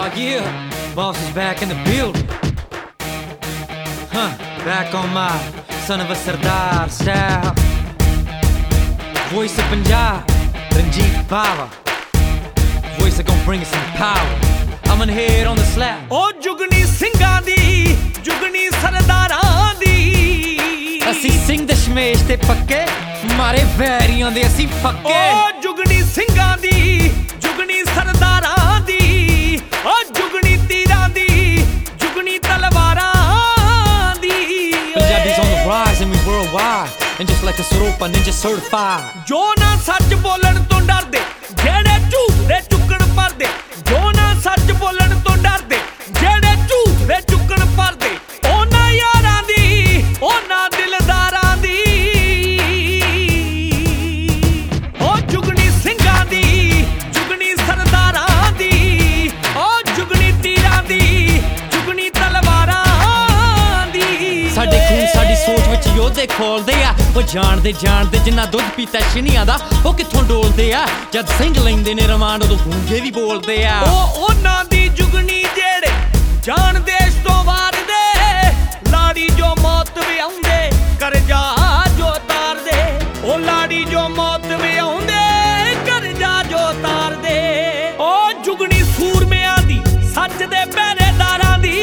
Yeah, boss is back in the building. Back on my son of a Sardar style. Voice of Punjab, Ranjit Bawa. Voice that gon' bring us some power. I'm gonna hit on the slap. Oh jugni ਸਿੰਘਾਂ ਦੀ ਜੁਗਨੀ ਸਰਦਾਰਾਂ ਦੀ ਅਸੀਂ ਸਿੰਘ ਦਸ਼ਮੇਸ਼ ਤੇ ਪੱਕੇ ਮਾਰੇ ਵੈਰੀਆਂ ਦੇ ਅਸੀਂ ਫੱਕੇ ਓ ਜੁਗਨੀ ਸਿੰਘਾਂ ਦੀ ਜੁਗਨੀ ਸਰਦਾਰਾਂ ਦੀ ਓ ਜੁਗਨੀ ਤੀਰਾਂ ਦੀ ਜੁਗਨੀ ਤਲਵਾਰਾਂ ਦੀ Punjabi's on the rise and we worldwide and just like a Saropa ninja certified ਜੋ ਨਾ ਸੱਚ ਬੋਲਣ ਤੋਂ ਡਰਦੇ ਜਿਹੜੇ ਝੂਠ ਦੇ ਚੁੱਕਣ ਪਰਦੇ ਜੋ ਨਾ ਸੱਚ ਬੋਲਣ ਤੋਂ ਡਰਦੇ ਜਿਹੜੇ ਝੂਠ ਦੇ ਚੁੱਕਣ ਪਰਦੇ ਉਹਨਾਂ ਯਾਰਾਂ ਦੀ ਉਹਨਾਂ ਦਿਲਦਾਰਾਂ ਦੀ ਓ ਜੁਗਨੀ ਸਿੰਘਾਂ ਦੀ ਜੁਗਨੀ ਸਰਦਾਰਾਂ ਦੀ ਓ ਜੁਗਨੀ ਤੀਰਾਂ ਦੀ ਜੁਗਨੀ ਤਲਵਾਰਾਂ ਦੀ ਸਾਡੇ ਖੂਨ ਸਾਡੀ ਸੋਚ ਵਿੱਚ ਯੋਧੇ ਖੋਲਦੇ ਆ ਉਹ ਜਾਣਦੇ ਜਿੰਨਾ ਦੁੱਧ ਪੀਤਾ ਛਿਨੀਆਂ ਦਾ ਉਹ ਕਿੱਥੋਂ ਡੋਲਦੇ ਆ ਜਦ ਸਿੰਘ ਲੈਂਦੇ ਨੇ ਰਮਾਨ ਉਦੋਂ ਗੂੰਗੇ ਵੀ ਬੋਲਦੇ ਆ ਉਹ ਉਹਨਾਂ ਦੀ ਜੁਗਨੀ ਜਿਹੜੇ ਜਾਣ ਦੇਸ਼ ਤੋਂ ਵਾਰਦੇ ਲਾੜੀ ਜੋ ਮੌਤ ਵੀ ਆਉਂਦੇ ਕਰਜ਼ਾ ਜੋ ਤਾਰਦੇ ਉਹ ਲਾੜੀ ਜੋ ਮੌਤ ਵੀ ਆਉਂਦੇ ਕਰਜ਼ਾ ਜੋ ਤਾਰਦੇ ਉਹ ਜੁਗਨੀ ਸੂਰਮਿਆਂ ਦੀ ਸੱਚ ਦੇ ਪਹਿਰੇਦਾਰਾਂ ਦੀ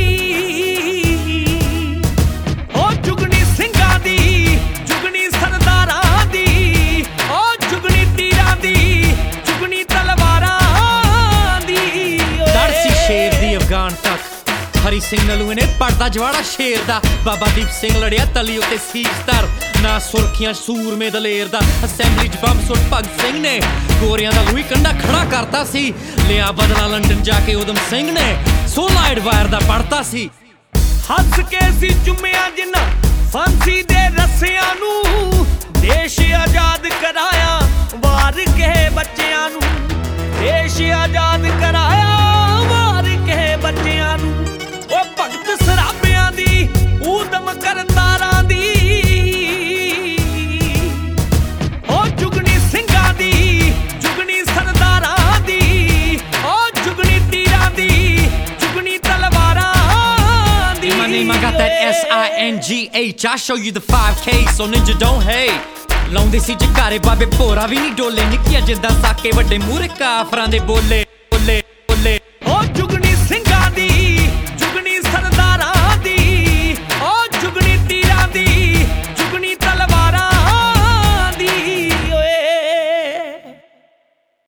ਉਹ ਜੁਗਨੀ ਸਿੰਘਾਂ ਦੀ ਜੁਗਨੀ ਸਰਦਾਰਾਂ ਦੀ ਉਹ ਜੁਗਨੀ ਤੀਰਾਂ ਦੀ ਜੁਗਨੀ ਤਲਵਾਰਾਂ ਦੀ ਦਰਸੀ ਸ਼ੇਰ ਦੀ ਅਫਗਾਨ ਤੱਕ ਹਰੀ ਸਿੰਘ ਨਲੂਏ ਨੇ ਪੜਦਾ ਜਵਾੜਾ ਸ਼ੇਰ ਦਾ ਬਾਬਾ ਦੀਪ ਸਿੰਘ ਲੜਿਆ ਤਲੀ ਉੱਤੇ ਸੀਸ ਧਰ ਨਾ ਸੁਰਖੀਆਂ ਸੂਰਮੇ ਦਲੇਰ ਦਾ ਅਸੈਂਬਲੀ 'ਚ ਬੰਬ ਸੁੱਟ ਭਗਤ ਸਿੰਘ ਨੇ ਗੋਰਿਆਂ ਦਾ ਲੂਈ ਕੰਡਾ ਖੜਾ ਕਰਤਾ ਸੀ ਲਿਆ ਬਦਲਾ ਲੰਡਨ ਜਾ ਕੇ ਉਦਮ ਸਿੰਘ ਨੇ 16 ਐਡਵਾਇਰ ਦਾ ਪੜਤਾ ਸੀ ਹੱਸ ਕੇ ਸੀ ਚੁੰਮਿਆ ਜਿੰਨਾ ਫਾਂਸੀ ਦੇ ਰੱਸਿਆਂ ਨੂੰ ਦੇਸ਼ ਆਜ਼ਾਦ ਕਰਾਇਆ ਵਾਰ ਕੇ ਬੱਚਿਆਂ ਨੂੰ ਦੇਸ਼ ਆਜ਼ਾਦ ਕਰਾਇਆ ਵਾਰ ਕੇ ਬੱਚਿਆਂ ਨੂੰ ਉਹ ਭਗਤ ਸਰਾਬਿਆਂ ਦੀ ਊਦਮ ਕਰਤਾਰਾਂ ਦੀ ਉਹ ਜੁਗਨੀ ਸਿੰਘਾਂ ਦੀ ਜੁਗਨੀ ਸਰਦਾਰਾਂ ਦੀ ਉਹ ਜੁਗਨੀ ਤੀਰਾਂ ਦੀ ਜੁਗਨੀ ਤਲਵਾਰਾਂ ਦੀ My name, I got that S-I-N-G-H I show you the 5K, so ninja don't hate ਲਾਉਂਦੇ ਸੀ ਜਕਾਰੇ ਬਾਬੇ ਭੋਰਾ ਵੀ ਨਹੀਂ ਡੋਲੇ ਨਿੱਕੀਆਂ ਜਿੱਦਾਂ ਸਾਕੇ ਵੱਡੇ ਮੂਹਰੇ ਕਾਫਰਾਂ ਦੇ ਬੋਲੇ